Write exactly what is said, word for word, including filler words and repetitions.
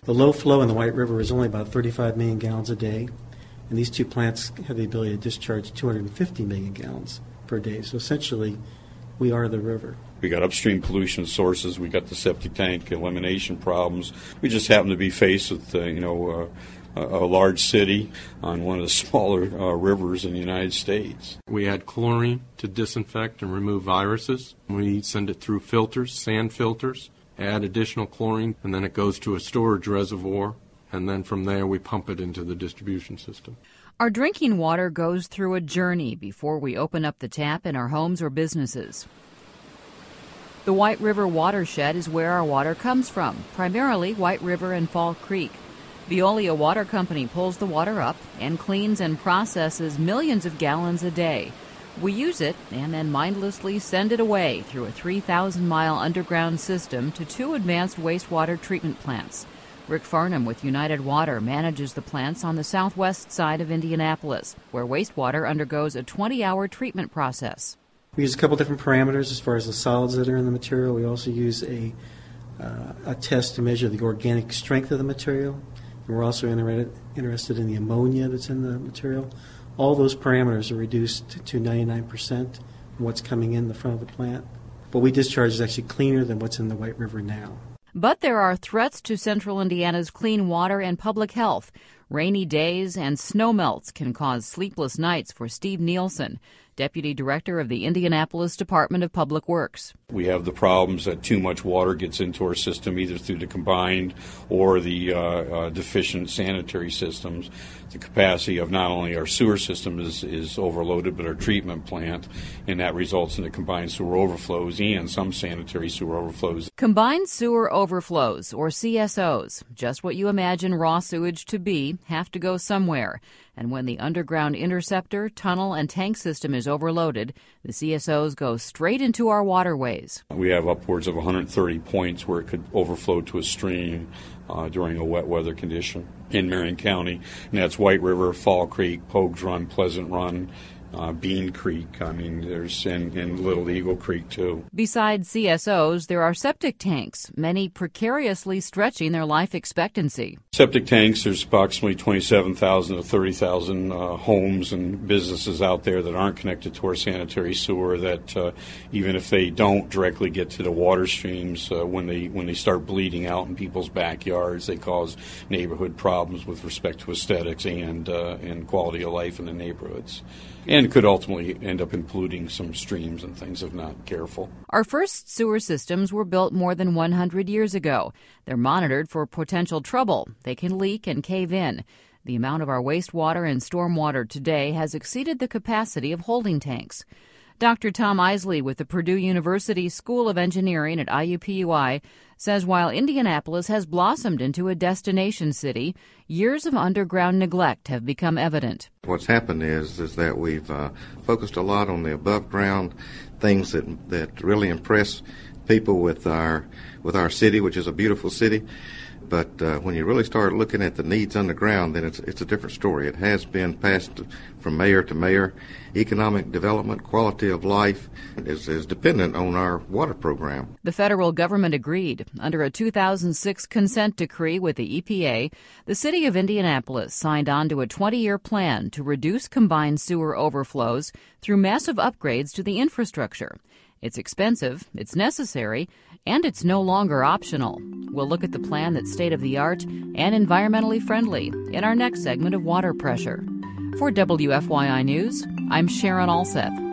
The low flow in the White River is only about thirty-five million gallons a day, and these two plants have the ability to discharge two hundred fifty million gallons per day. So essentially, we are the river. We got upstream pollution sources. We got the septic tank elimination problems. We just happen to be faced with, uh, you know, uh, a large city on one of the smaller uh, rivers in the United States. We add chlorine to disinfect and remove viruses. We send it through filters, sand filters, add additional chlorine, and then it goes to a storage reservoir, and then from there we pump it into the distribution system. Our drinking water goes through a journey before we open up the tap in our homes or businesses. The White River watershed is where our water comes from, primarily White River and Fall Creek. Veolia Water Company pulls the water up and cleans and processes millions of gallons a day. We use it and then mindlessly send it away through a three thousand mile underground system to two advanced wastewater treatment plants. Rick Farnham with United Water manages the plants on the southwest side of Indianapolis, where wastewater undergoes a twenty hour treatment process. We use a couple different parameters as far as the solids that are in the material. We also use a, uh, a test to measure the organic strength of the material. And we're also inter- interested in the ammonia that's in the material. All those parameters are reduced to ninety-nine percent from what's coming in the front of the plant. What we discharge is actually cleaner than what's in the White River now. But there are threats to central Indiana's clean water and public health. Rainy days and snowmelts can cause sleepless nights for Steve Nielsen, Deputy Director of the Indianapolis Department of Public Works. We have the problems that too much water gets into our system, either through the combined or the uh, uh, deficient sanitary systems. The capacity of not only our sewer system is, is overloaded, but our treatment plant, and that results in the combined sewer overflows and some sanitary sewer overflows. Combined sewer overflows, or C S Os, just what you imagine raw sewage to be, have to go somewhere. And when the underground interceptor, tunnel, and tank system is overloaded, the C S Os go straight into our waterways. We have upwards of one hundred thirty points where it could overflow to a stream uh, during a wet weather condition in Marion County. And that's White River, Fall Creek, Pogues Run, Pleasant Run, Uh, Bean Creek, I mean, there's, and, and Little Eagle Creek, too. Besides C S Os, there are septic tanks, many precariously stretching their life expectancy. Septic tanks, there's approximately twenty-seven thousand to thirty thousand uh, homes and businesses out there that aren't connected to our sanitary sewer that uh, even if they don't directly get to the water streams, uh, when they when they start bleeding out in people's backyards, they cause neighborhood problems with respect to aesthetics and, uh, and quality of life in the neighborhoods. And could ultimately end up in polluting some streams and things if not careful. Our first sewer systems were built more than one hundred years ago. They're monitored for potential trouble. They can leak and cave in. The amount of our wastewater and stormwater today has exceeded the capacity of holding tanks. Doctor Tom Isley with the Purdue University School of Engineering at I U P U I says while Indianapolis has blossomed into a destination city, years of underground neglect have become evident. What's happened is is that we've uh, focused a lot on the above ground things that that really impress people with our with our city, which is a beautiful city. But uh, when you really start looking at the needs underground, then it's it's a different story. It has been passed from mayor to mayor. Economic development, quality of life is, is dependent on our water program. The federal government agreed. Under a two thousand six consent decree with the E P A, the city of Indianapolis signed on to a twenty-year plan to reduce combined sewer overflows through massive upgrades to the infrastructure. It's expensive, it's necessary, and it's no longer optional. We'll look at the plan that's state-of-the-art and environmentally friendly in our next segment of Water Pressure. For W F Y I News, I'm Sharon Alseth.